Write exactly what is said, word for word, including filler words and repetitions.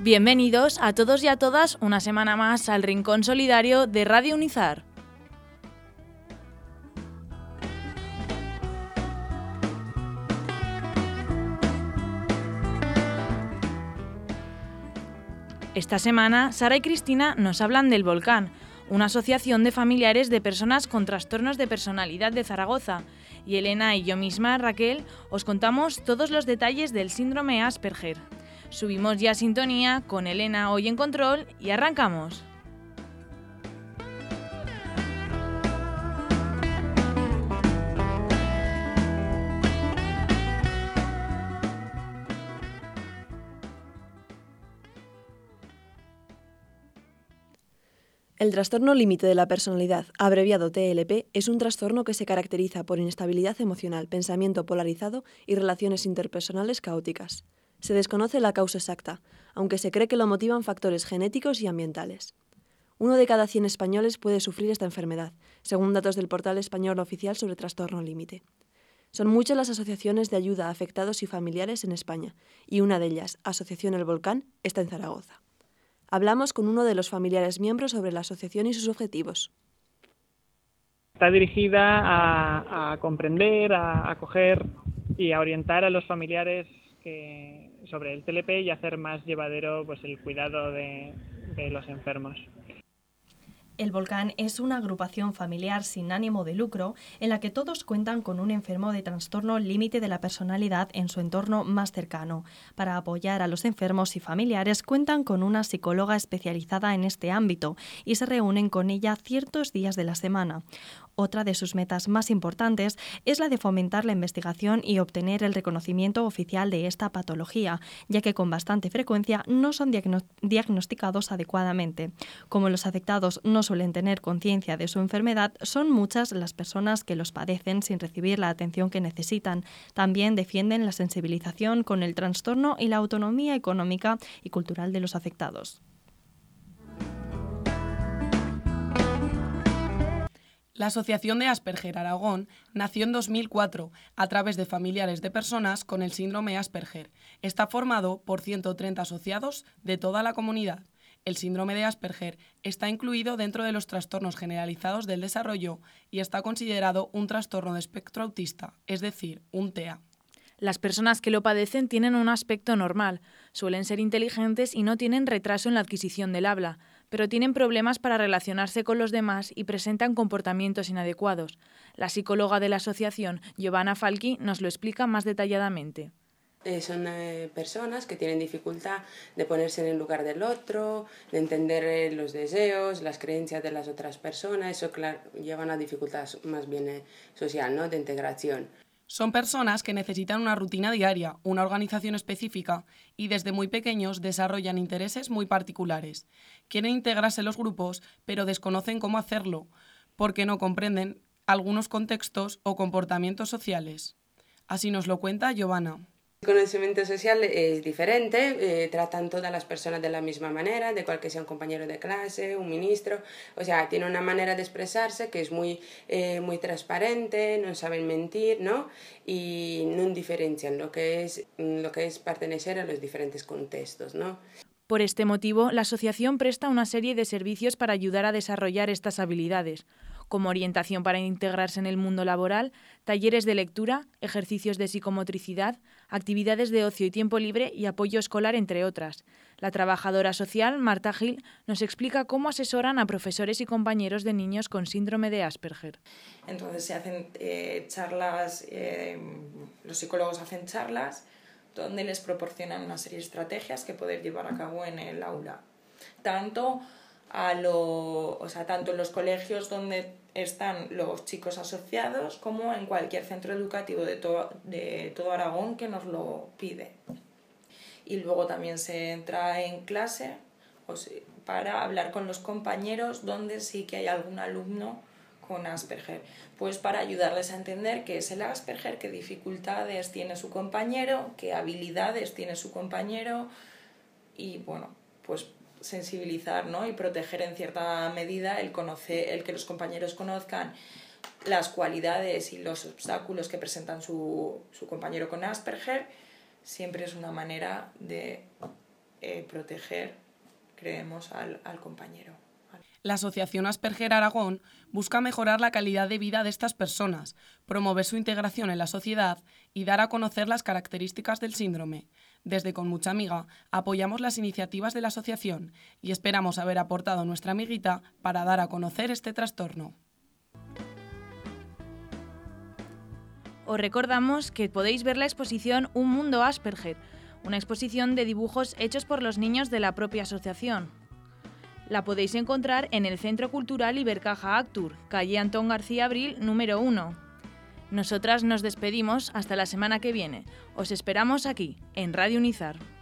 Bienvenidos a todos y a todas una semana más al Rincón Solidario de Radio Unizar. Esta semana, Sara y Cristina nos hablan del Volcán, una asociación de familiares de personas con trastornos de personalidad de Zaragoza, y Elena y yo misma, Raquel, os contamos todos los detalles del síndrome Asperger. Subimos ya sintonía con Elena hoy en control y arrancamos. El trastorno límite de la personalidad, abreviado T L P, es un trastorno que se caracteriza por inestabilidad emocional, pensamiento polarizado y relaciones interpersonales caóticas. Se desconoce la causa exacta, aunque se cree que lo motivan factores genéticos y ambientales. Uno de cada cien españoles puede sufrir esta enfermedad, según datos del portal español oficial sobre trastorno límite. Son muchas las asociaciones de ayuda a afectados y familiares en España, y una de ellas, Asociación El Volcán, está en Zaragoza. Hablamos con uno de los familiares miembros sobre la asociación y sus objetivos. Está dirigida a, a comprender, a acoger y a orientar a los familiares que, sobre el T L P y hacer más llevadero pues, el cuidado de, de los enfermos. El Volcán es una agrupación familiar sin ánimo de lucro en la que todos cuentan con un enfermo de trastorno límite de la personalidad en su entorno más cercano. Para apoyar a los enfermos y familiares cuentan con una psicóloga especializada en este ámbito y se reúnen con ella ciertos días de la semana. Otra de sus metas más importantes es la de fomentar la investigación y obtener el reconocimiento oficial de esta patología, ya que con bastante frecuencia no son diagno- diagnosticados adecuadamente. Como los afectados no suelen tener conciencia de su enfermedad, son muchas las personas que los padecen sin recibir la atención que necesitan. También defienden la sensibilización con el trastorno y la autonomía económica y cultural de los afectados. La Asociación de Asperger Aragón nació en dos mil cuatro a través de familiares de personas con el síndrome Asperger. Está formado por ciento treinta asociados de toda la comunidad. El síndrome de Asperger está incluido dentro de los trastornos generalizados del desarrollo y está considerado un trastorno de espectro autista, es decir, un T E A. Las personas que lo padecen tienen un aspecto normal, suelen ser inteligentes y no tienen retraso en la adquisición del habla, pero tienen problemas para relacionarse con los demás y presentan comportamientos inadecuados. La psicóloga de la asociación, Giovanna Falchi, nos lo explica más detalladamente. Eh, son eh, personas que tienen dificultad de ponerse en el lugar del otro, de entender eh, los deseos, las creencias de las otras personas. Eso, claro, lleva a una dificultad más bien eh, social, ¿no?, de integración. Son personas que necesitan una rutina diaria, una organización específica y desde muy pequeños desarrollan intereses muy particulares. Quieren integrarse en los grupos, pero desconocen cómo hacerlo, porque no comprenden algunos contextos o comportamientos sociales. Así nos lo cuenta Giovanna. El conocimiento social es diferente, eh, tratan todas las personas de la misma manera, de cual que sea un compañero de clase, un ministro, o sea, tiene una manera de expresarse que es muy, eh, muy transparente, no saben mentir, ¿no? Y no diferencian lo que es, lo que es pertenecer a los diferentes contextos, ¿no? Por este motivo, la asociación presta una serie de servicios para ayudar a desarrollar estas habilidades, como orientación para integrarse en el mundo laboral, talleres de lectura, ejercicios de psicomotricidad, actividades de ocio y tiempo libre y apoyo escolar, entre otras. La trabajadora social, Marta Gil, nos explica cómo asesoran a profesores y compañeros de niños con síndrome de Asperger. Entonces se hacen eh, charlas, eh, los psicólogos hacen charlas donde les proporcionan una serie de estrategias que poder llevar a cabo en el aula. Tanto a lo, o sea, tanto en los colegios donde están los chicos asociados como en cualquier centro educativo de, to, de todo Aragón que nos lo pide. Y luego también se entra en clase o sea, para hablar con los compañeros donde sí que hay algún alumno con Asperger, pues para ayudarles a entender qué es el Asperger, qué dificultades tiene su compañero, qué habilidades tiene su compañero y bueno, pues sensibilizar, ¿no?, y proteger en cierta medida el, conocer, el que los compañeros conozcan las cualidades y los obstáculos que presentan su, su compañero con Asperger. Siempre es una manera de eh, proteger, creemos, al, al compañero. La Asociación Asperger Aragón busca mejorar la calidad de vida de estas personas, promover su integración en la sociedad y dar a conocer las características del síndrome. Desde Con Mucha Amiga apoyamos las iniciativas de la asociación y esperamos haber aportado nuestra amiguita para dar a conocer este trastorno. Os recordamos que podéis ver la exposición Un Mundo Asperger, una exposición de dibujos hechos por los niños de la propia asociación. La podéis encontrar en el Centro Cultural Ibercaja Actur, calle Antón García Abril, número uno. Nosotras nos despedimos hasta la semana que viene. Os esperamos aquí, en Radio Unizar.